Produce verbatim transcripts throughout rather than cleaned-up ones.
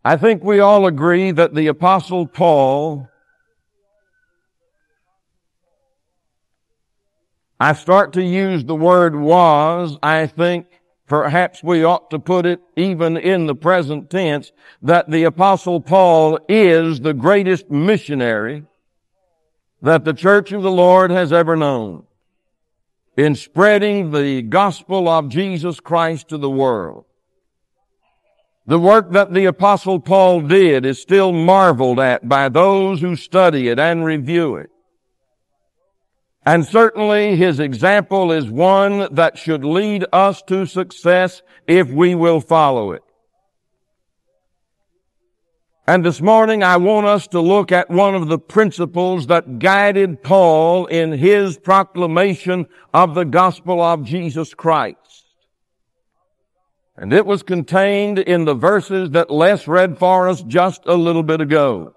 I think we all agree that the Apostle Paul, I start to use the word was, I think perhaps we ought to put it even in the present tense, that the Apostle Paul is the greatest missionary that the Church of the Lord has ever known in spreading the gospel of Jesus Christ to the world. The work that the Apostle Paul did is still marveled at by those who study it and review it. And certainly his example is one that should lead us to success if we will follow it. And this morning I want us to look at one of the principles that guided Paul in his proclamation of the gospel of Jesus Christ. And it was contained in the verses that Les read for us just a little bit ago.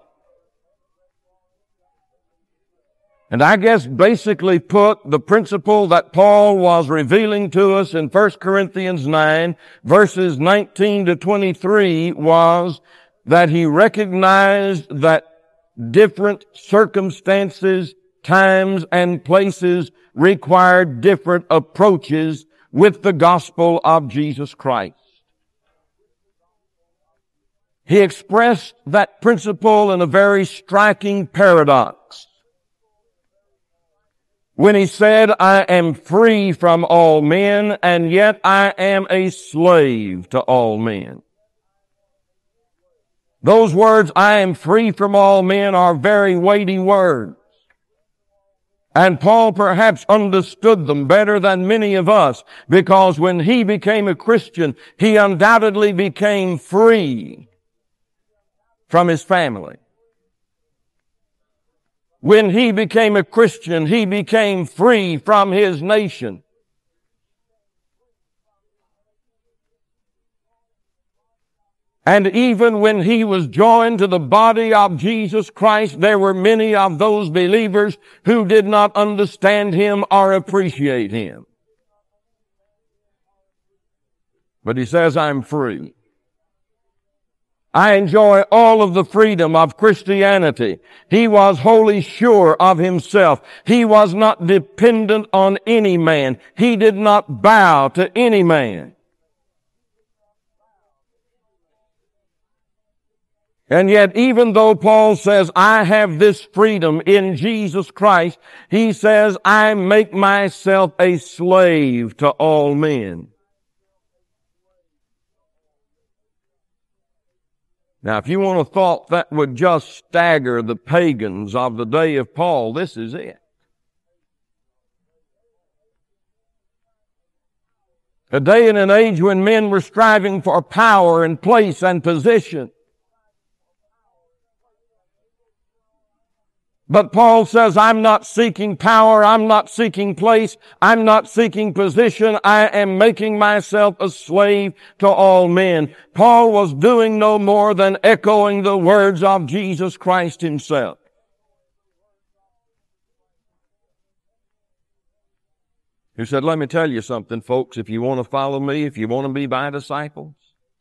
And I guess basically put, the principle that Paul was revealing to us in First Corinthians nine, verses nineteen to twenty-three, was that he recognized that different circumstances, times, and places required different approaches with the gospel of Jesus Christ. He expressed that principle in a very striking paradox when he said, I am free from all men, and yet I am a slave to all men. Those words, I am free from all men, are very weighty words. And Paul perhaps understood them better than many of us, because when he became a Christian, he undoubtedly became free from his family. When he became a Christian, he became free from his nation. And even when he was joined to the body of Jesus Christ, there were many of those believers who did not understand him or appreciate him. But he says, I'm free. I enjoy all of the freedom of Christianity. He was wholly sure of himself. He was not dependent on any man. He did not bow to any man. And yet, even though Paul says, I have this freedom in Jesus Christ, he says, I make myself a slave to all men. Now, if you want a thought that would just stagger the pagans of the day of Paul, this is it. A day and an age when men were striving for power and place and position. But Paul says, I'm not seeking power, I'm not seeking place, I'm not seeking position, I am making myself a slave to all men. Paul was doing no more than echoing the words of Jesus Christ himself. He said, let me tell you something, folks, if you want to follow me, if you want to be my disciples,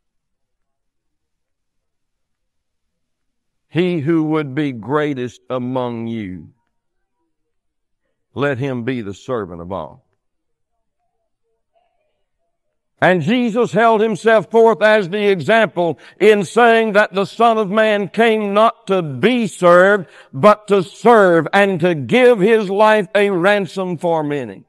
he who would be greatest among you, let him be the servant of all. And Jesus held himself forth as the example in saying that the Son of Man came not to be served, but to serve and to give his life a ransom for many.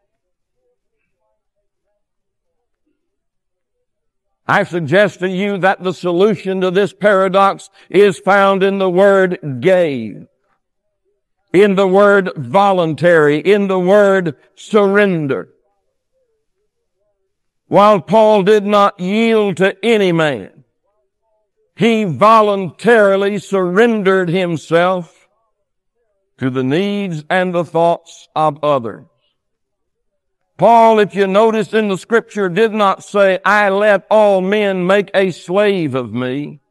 I suggest to you that the solution to this paradox is found in the word gave, in the word voluntary, in the word surrender. While Paul did not yield to any man, he voluntarily surrendered himself to the needs and the thoughts of others. Paul, if you notice in the scripture, did not say, I let all men make a slave of me.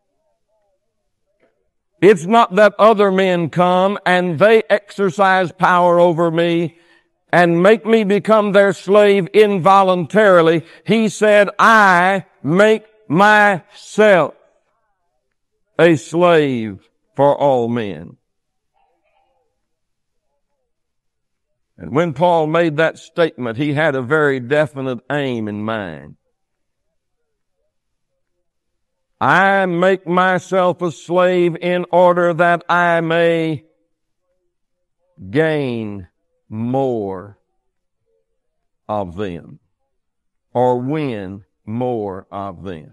It's not that other men come and they exercise power over me and make me become their slave involuntarily. He said, I make myself a slave for all men. And when Paul made that statement, he had a very definite aim in mind. I make myself a slave in order that I may gain more of them, or win more of them.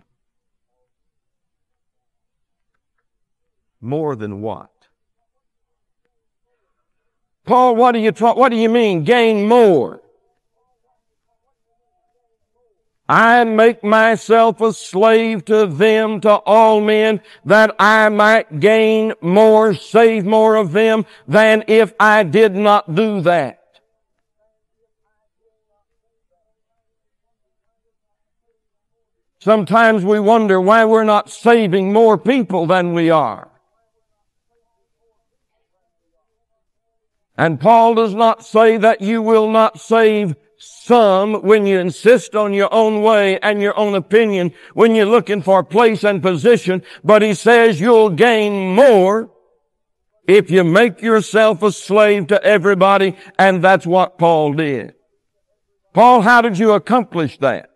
More than what? Paul, what do you talk, what do you mean, gain more? I make myself a slave to them, to all men, that I might gain more, save more of them than if I did not do that. Sometimes we wonder why we're not saving more people than we are. And Paul does not say that you will not save some when you insist on your own way and your own opinion, when you're looking for place and position, but he says you'll gain more if you make yourself a slave to everybody, and that's what Paul did. Paul, how did you accomplish that?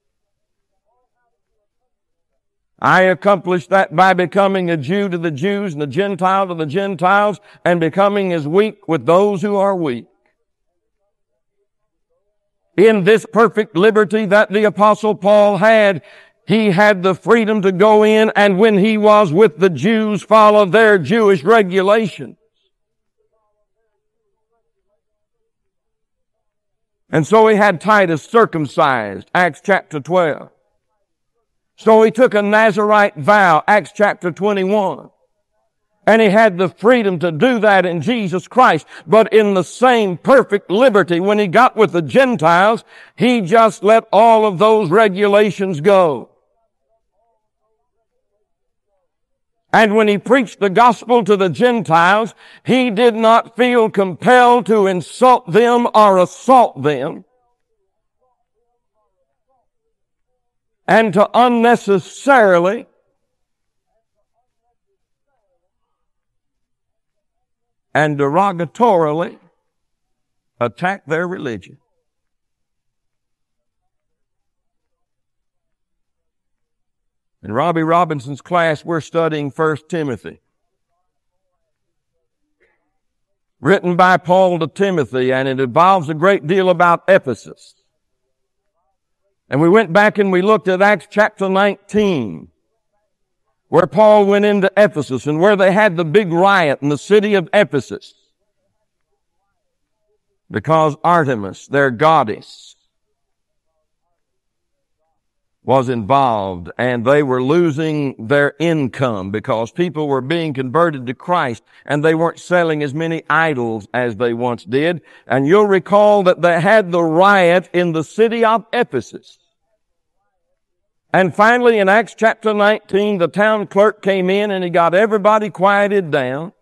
I accomplished that by becoming a Jew to the Jews and a Gentile to the Gentiles, and becoming as weak with those who are weak. In this perfect liberty that the Apostle Paul had, he had the freedom to go in, and when he was with the Jews, follow their Jewish regulations. And so he had Titus circumcised, Acts chapter twelve. So he took a Nazirite vow, Acts chapter twenty-one. And he had the freedom to do that in Jesus Christ. But in the same perfect liberty, when he got with the Gentiles, he just let all of those regulations go. And when he preached the gospel to the Gentiles, he did not feel compelled to insult them or assault them, and to unnecessarily and derogatorily attack their religion. In Robbie Robinson's class, we're studying First Timothy, written by Paul to Timothy, and it involves a great deal about Ephesus. And we went back and we looked at Acts chapter nineteen, where Paul went into Ephesus and where they had the big riot in the city of Ephesus, because Artemis, their goddess, was involved, and they were losing their income because people were being converted to Christ, and they weren't selling as many idols as they once did. And you'll recall that they had the riot in the city of Ephesus. And finally, in Acts chapter nineteen, the town clerk came in and he got everybody quieted down.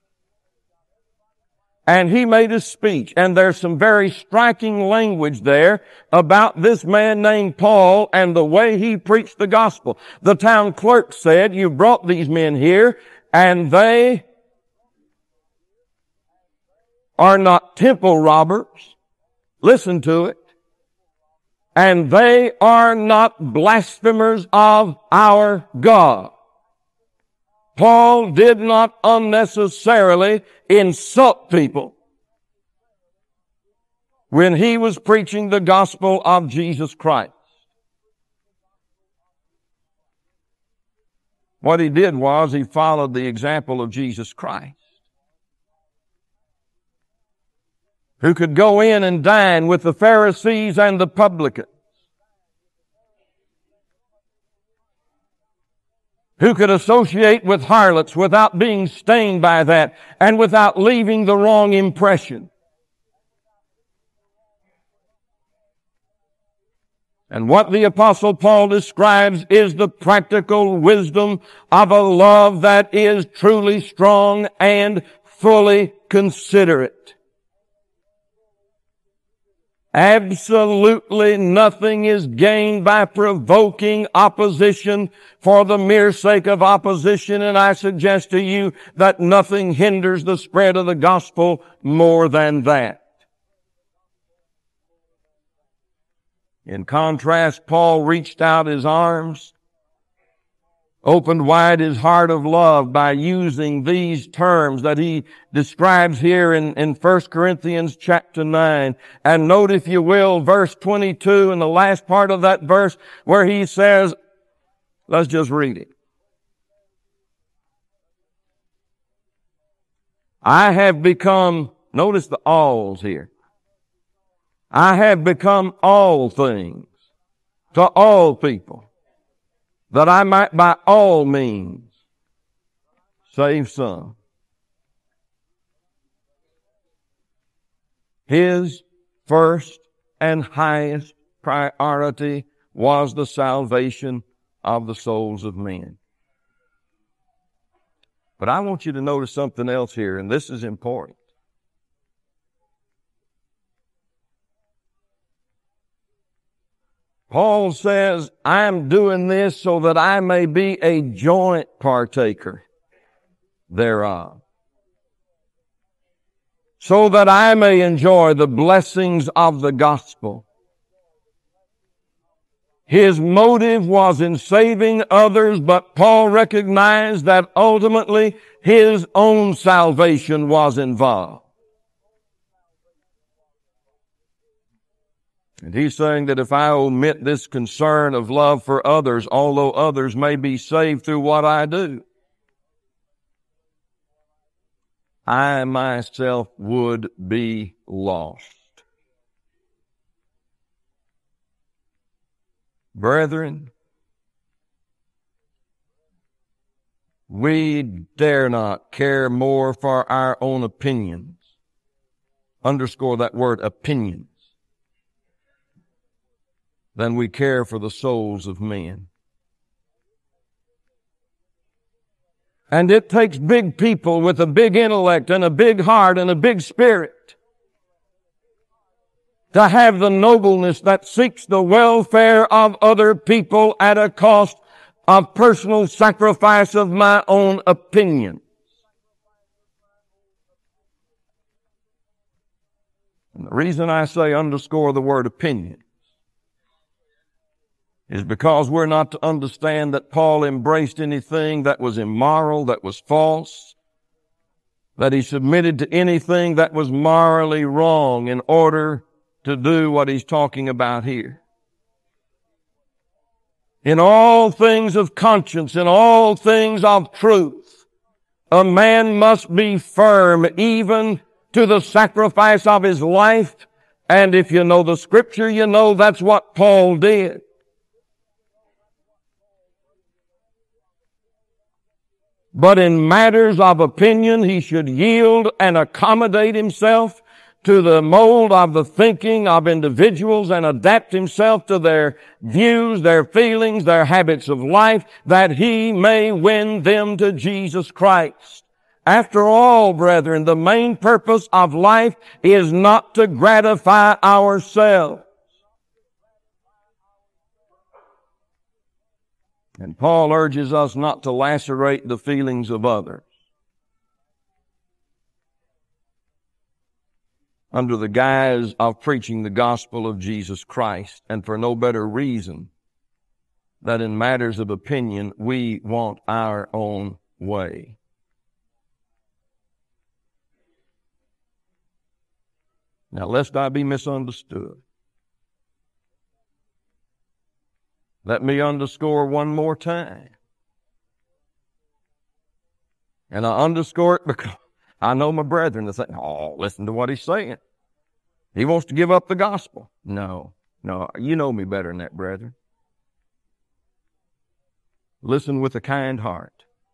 And he made a speech. And there's some very striking language there about this man named Paul and the way he preached the gospel. The town clerk said, "You brought these men here, and they are not temple robbers." Listen to it. "And they are not blasphemers of our God." Paul did not unnecessarily insult people when he was preaching the gospel of Jesus Christ. What he did was he followed the example of Jesus Christ, who could go in and dine with the Pharisees and the publicans, who could associate with harlots without being stained by that and without leaving the wrong impression. And what the Apostle Paul describes is the practical wisdom of a love that is truly strong and fully considerate. Absolutely nothing is gained by provoking opposition for the mere sake of opposition, and I suggest to you that nothing hinders the spread of the gospel more than that. In contrast, Paul reached out his arms, opened wide his heart of love by using these terms that he describes here in, in First Corinthians chapter nine. And note, if you will, verse twenty-two and the last part of that verse where he says, let's just read it. I have become, notice the alls here. I have become all things to all people, that I might by all means save some. His first and highest priority was the salvation of the souls of men. But I want you to notice something else here, and this is important. Paul says, I'm doing this so that I may be a joint partaker thereof, so that I may enjoy the blessings of the gospel. His motive was in saving others, but Paul recognized that ultimately his own salvation was involved. And he's saying that if I omit this concern of love for others, although others may be saved through what I do, I myself would be lost. Brethren, we dare not care more for our own opinions. Underscore that word, opinions. Than we care for the souls of men. And it takes big people with a big intellect and a big heart and a big spirit to have the nobleness that seeks the welfare of other people at a cost of personal sacrifice of my own opinion. And the reason I say underscore the word opinion is because we're not to understand that Paul embraced anything that was immoral, that was false, that he submitted to anything that was morally wrong in order to do what he's talking about here. In all things of conscience, in all things of truth, a man must be firm even to the sacrifice of his life. And if you know the scripture, you know that's what Paul did. But in matters of opinion, he should yield and accommodate himself to the mold of the thinking of individuals and adapt himself to their views, their feelings, their habits of life, that he may win them to Jesus Christ. After all, brethren, the main purpose of life is not to gratify ourselves. And Paul urges us not to lacerate the feelings of others under the guise of preaching the gospel of Jesus Christ, and for no better reason that in matters of opinion we want our own way. Now, lest I be misunderstood, let me underscore one more time. And I underscore it because I know my brethren that say, oh, listen to what he's saying. He wants to give up the gospel. No, no, you know me better than that, brethren. Listen with a kind heart.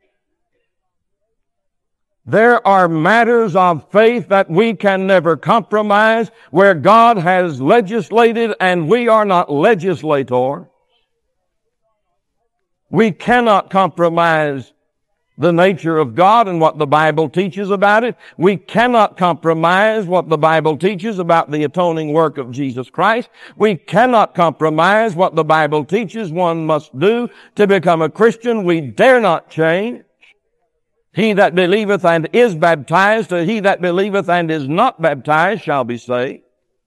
There are matters of faith that we can never compromise, where God has legislated and we are not legislators. We cannot compromise the nature of God and what the Bible teaches about it. We cannot compromise what the Bible teaches about the atoning work of Jesus Christ. We cannot compromise what the Bible teaches one must do to become a Christian. We dare not change. He that believeth and is baptized, or he that believeth and is not baptized shall be saved.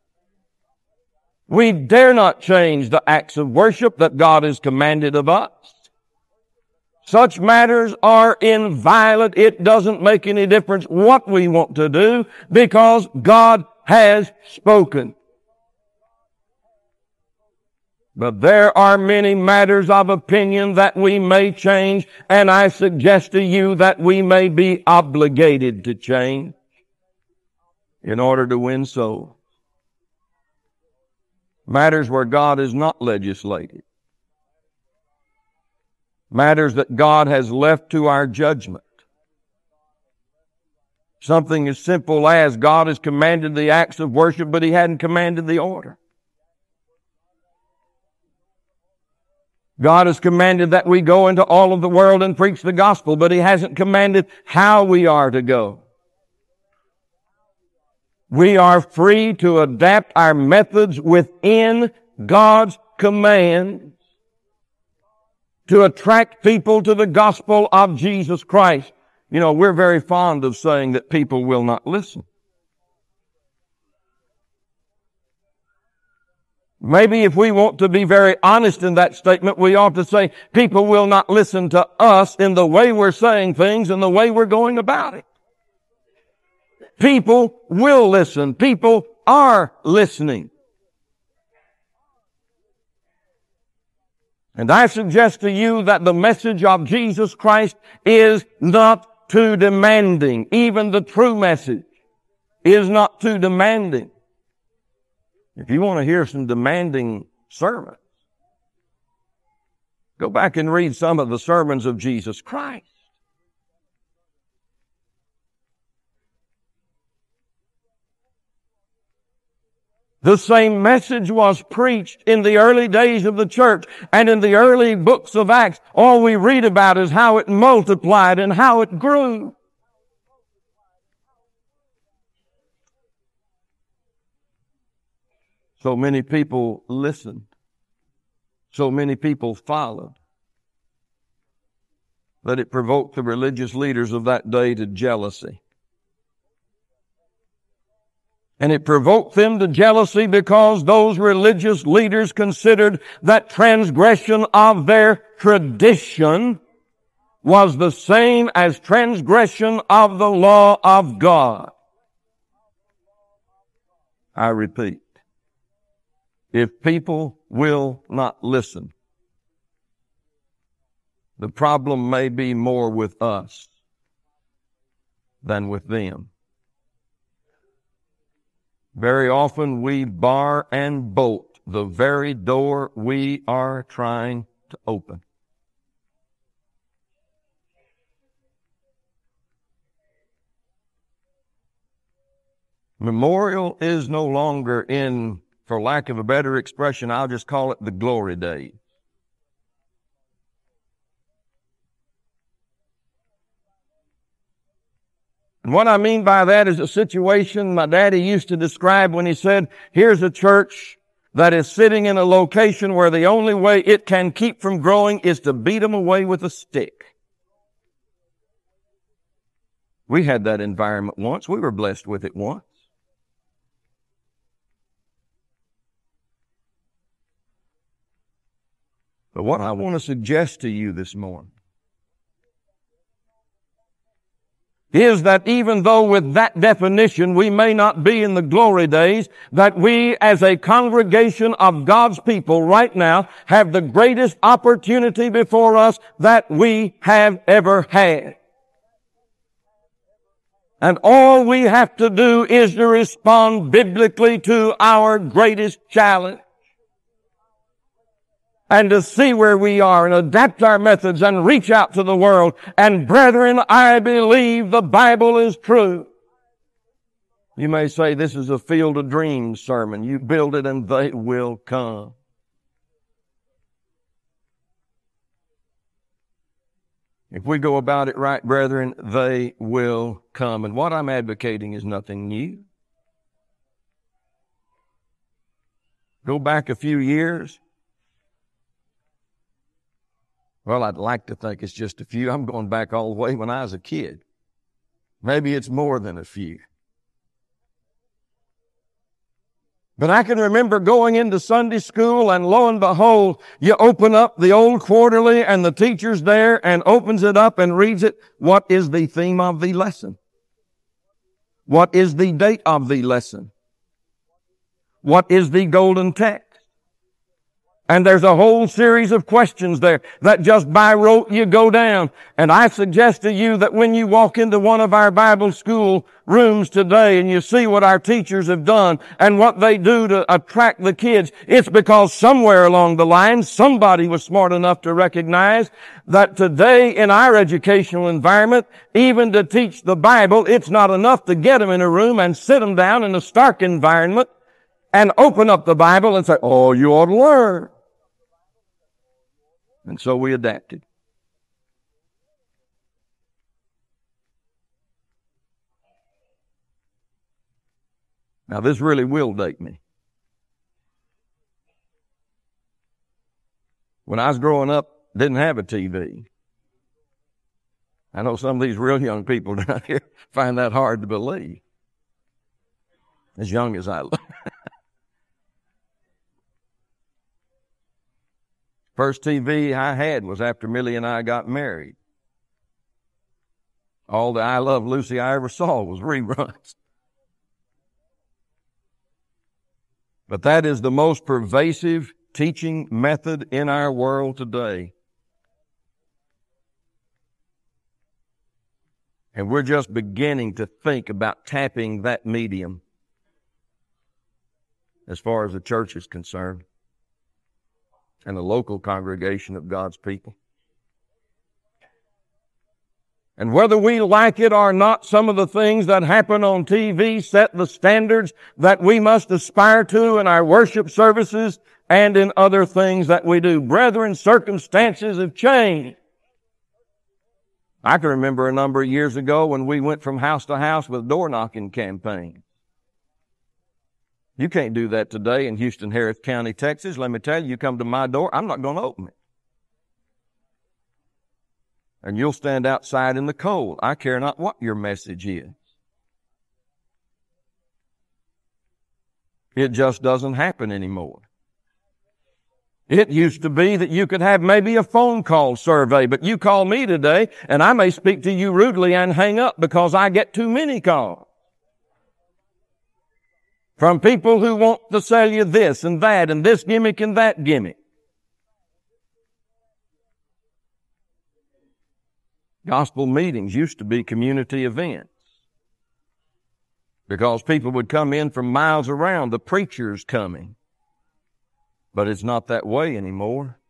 We dare not change the acts of worship that God has commanded of us. Such matters are inviolate. It doesn't make any difference what we want to do because God has spoken. But there are many matters of opinion that we may change, and I suggest to you that we may be obligated to change in order to win souls. Matters where God has not legislated. Matters that God has left to our judgment. Something as simple as God has commanded the acts of worship, but He hadn't commanded the order. God has commanded that we go into all of the world and preach the gospel, but He hasn't commanded how we are to go. We are free to adapt our methods within God's command to attract people to the gospel of Jesus Christ. You know, we're very fond of saying that people will not listen. Maybe if we want to be very honest in that statement, we ought to say people will not listen to us in the way we're saying things and the way we're going about it. People will listen. People are listening. And I suggest to you that the message of Jesus Christ is not too demanding. Even the true message is not too demanding. If you want to hear some demanding sermons, go back and read some of the sermons of Jesus Christ. The same message was preached in the early days of the church and in the early books of Acts. All we read about is how it multiplied and how it grew. So many people listened. So many people followed that it provoked the religious leaders of that day to jealousy. And it provoked them to jealousy because those religious leaders considered that transgression of their tradition was the same as transgression of the law of God. I repeat, if people will not listen, the problem may be more with us than with them. Very often we bar and bolt the very door we are trying to open. Memorial is no longer in, for lack of a better expression, I'll just call it the glory days. And what I mean by that is a situation my daddy used to describe when he said, here's a church that is sitting in a location where the only way it can keep from growing is to beat them away with a stick. We had that environment once. We were blessed with it once. But what I want to suggest to you this morning is that even though with that definition we may not be in the glory days, that we as a congregation of God's people right now have the greatest opportunity before us that we have ever had. And all we have to do is to respond biblically to our greatest challenge. And to see where we are and adapt our methods and reach out to the world. And brethren, I believe the Bible is true. You may say this is a Field of Dreams sermon. You build it and they will come. If we go about it right, brethren, they will come. And what I'm advocating is nothing new. Go back a few years. Well, I'd like to think it's just a few. I'm going back all the way when I was a kid. Maybe it's more than a few. But I can remember going into Sunday school, and lo and behold, you open up the old quarterly and the teacher's there and opens it up and reads it. What is the theme of the lesson? What is the date of the lesson? What is the golden text? And there's a whole series of questions there that just by rote you go down. And I suggest to you that when you walk into one of our Bible school rooms today and you see what our teachers have done and what they do to attract the kids, it's because somewhere along the line somebody was smart enough to recognize that today in our educational environment, even to teach the Bible, it's not enough to get them in a room and sit them down in a stark environment and open up the Bible and say, oh, you ought to learn. And so we adapted. Now this really will date me. When I was growing up, didn't have a T V. I know some of these real young people down here find that hard to believe. As young as I look. First T V I had was after Millie and I got married. All the I Love Lucy I ever saw was reruns. But that is the most pervasive teaching method in our world today. And we're just beginning to think about tapping that medium as far as the church is concerned. And a local congregation of God's people. And whether we like it or not, some of the things that happen on T V set the standards that we must aspire to in our worship services and in other things that we do. Brethren, circumstances have changed. I can remember a number of years ago when we went from house to house with door knocking campaigns. You can't do that today in Houston, Harris County, Texas. Let me tell you, you come to my door, I'm not going to open it. And you'll stand outside in the cold. I care not what your message is. It just doesn't happen anymore. It used to be that you could have maybe a phone call survey, but you call me today and I may speak to you rudely and hang up because I get too many calls. From people who want to sell you this and that and this gimmick and that gimmick. Gospel meetings used to be community events because people would come in from miles around, the preacher's coming. But it's not that way anymore.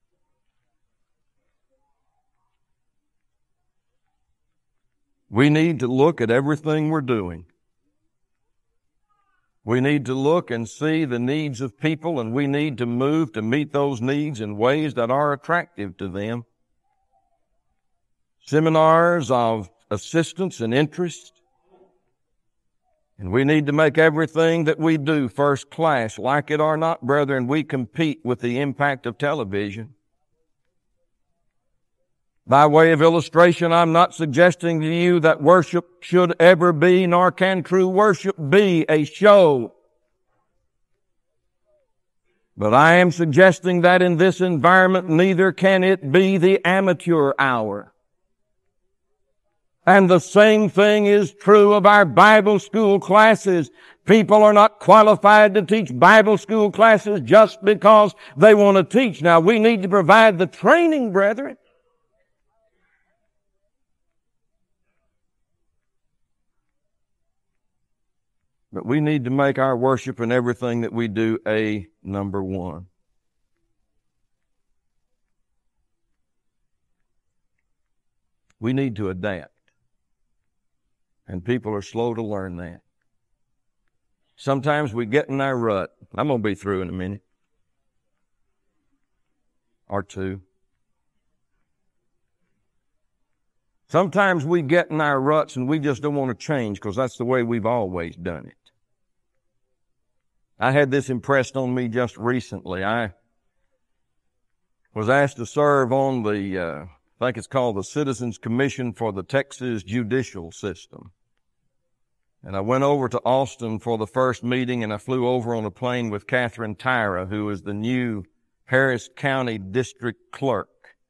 We need to look at everything we're doing. We need to look and see the needs of people, and we need to move to meet those needs in ways that are attractive to them. Seminars of assistance and interest. And we need to make everything that we do first class. Like it or not, brethren, we compete with the impact of television. By way of illustration, I'm not suggesting to you that worship should ever be, nor can true worship be, a show. But I am suggesting that in this environment, neither can it be the amateur hour. And the same thing is true of our Bible school classes. People are not qualified to teach Bible school classes just because they want to teach. Now, we need to provide the training, brethren. But we need to make our worship and everything that we do a number one. We need to adapt. And people are slow to learn that. Sometimes we get in our rut. I'm going to be through in a minute. Or two. Sometimes we get in our ruts and we just don't want to change because that's the way we've always done it. I had this impressed on me just recently. I was asked to serve on the, uh, I think it's called the Citizens Commission for the Texas Judicial System. And I went over to Austin for the first meeting, and I flew over on a plane with Catherine Tyra, who is the new Harris County District Clerk.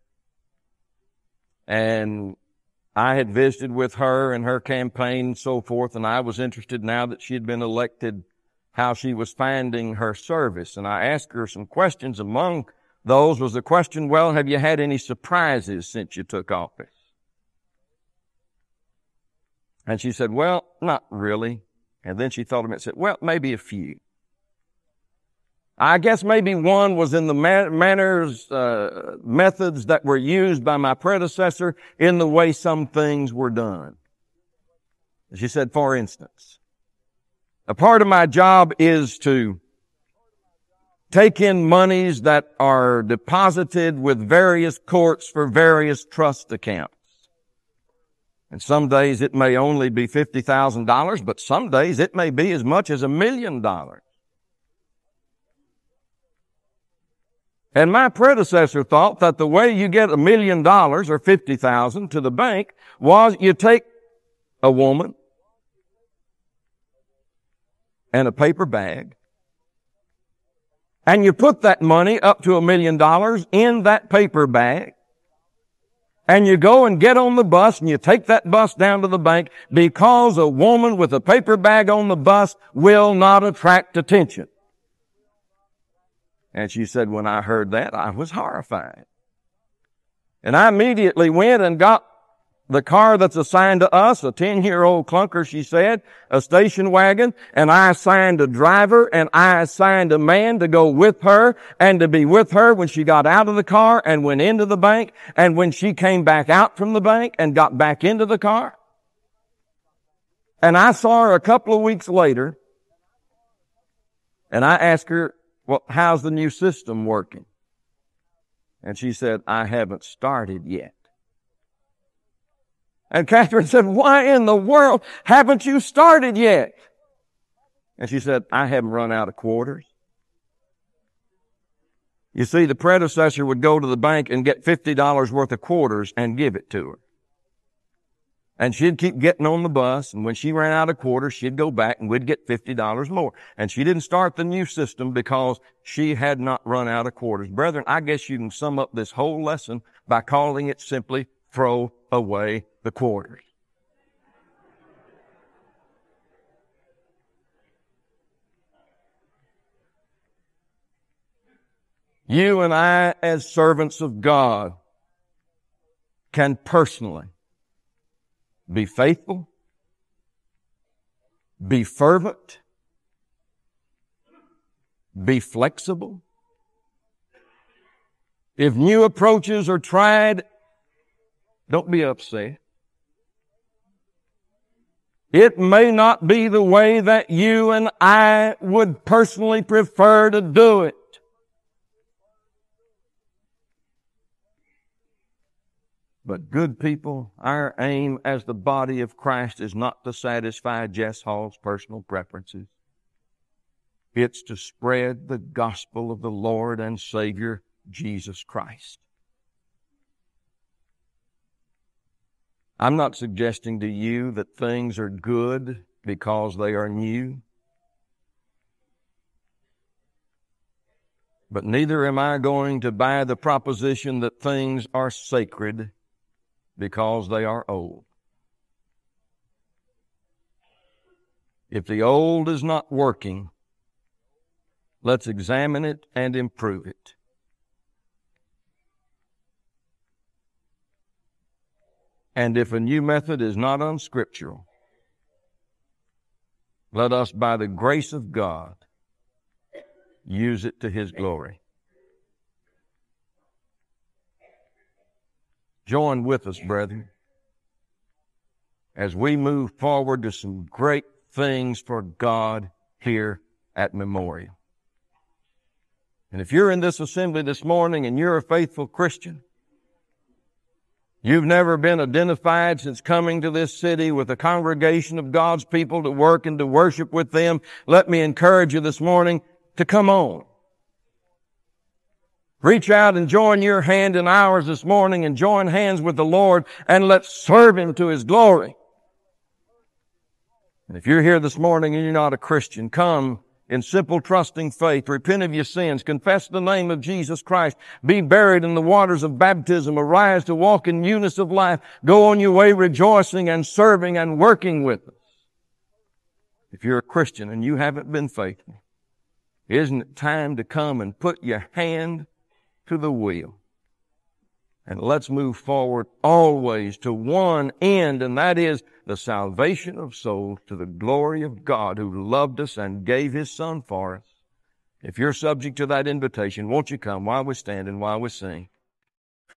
And I had visited with her and her campaign and so forth, and I was interested now that she had been elected how she was finding her service. And I asked her some questions. Among those was the question, well, have you had any surprises since you took office? And she said, well, not really. And then she thought a minute and said, well, maybe a few. I guess maybe one was in the manners, uh, methods that were used by my predecessor in the way some things were done. She said, for instance, a part of my job is to take in monies that are deposited with various courts for various trust accounts. And some days it may only be fifty thousand dollars, but some days it may be as much as a million dollars. And my predecessor thought that the way you get a million dollars or fifty thousand to the bank was you take a woman and a paper bag, and you put that money up to a million dollars in that paper bag, and you go and get on the bus and you take that bus down to the bank because a woman with a paper bag on the bus will not attract attention. And she said, when I heard that, I was horrified. And I immediately went and got the car that's assigned to us, a ten-year-old clunker, she said, a station wagon, and I assigned a driver, and I assigned a man to go with her, and to be with her when she got out of the car and went into the bank, and when she came back out from the bank and got back into the car. And I saw her a couple of weeks later, and I asked her, well, how's the new system working? And she said, I haven't started yet. And Catherine said, why in the world haven't you started yet? And she said, I haven't run out of quarters. You see, the predecessor would go to the bank and get fifty dollars worth of quarters and give it to her. And she'd keep getting on the bus, and when she ran out of quarters, she'd go back and we'd get fifty dollars more. And she didn't start the new system because she had not run out of quarters. Brethren, I guess you can sum up this whole lesson by calling it simply, throw away the quarters. You and I, as servants of God, can personally be faithful, be fervent, be flexible. If new approaches are tried, don't be upset. It may not be the way that you and I would personally prefer to do it. But good people, our aim as the body of Christ is not to satisfy Jess Hall's personal preferences. It's to spread the gospel of the Lord and Savior, Jesus Christ. I'm not suggesting to you that things are good because they are new. But neither am I going to buy the proposition that things are sacred because they are old. If the old is not working, let's examine it and improve it. And if a new method is not unscriptural, let us, by the grace of God, use it to His glory. Join with us, brethren, as we move forward to some great things for God here at Memorial. And if you're in this assembly this morning and you're a faithful Christian, You've never been identified since coming to this city with a congregation of God's people to work and to worship with them. Let me encourage you this morning to come on. Reach out and join your hand in ours this morning and join hands with the Lord and let's serve Him to His glory. And if you're here this morning and you're not a Christian, come in simple trusting faith, repent of your sins, confess the name of Jesus Christ, be buried in the waters of baptism, arise to walk in newness of life, go on your way rejoicing and serving and working with us. If you're a Christian and you haven't been faithful, isn't it time to come and put your hand to the wheel? And let's move forward always to one end, and that is the salvation of souls to the glory of God who loved us and gave His Son for us. If you're subject to that invitation, won't you come while we stand and while we sing?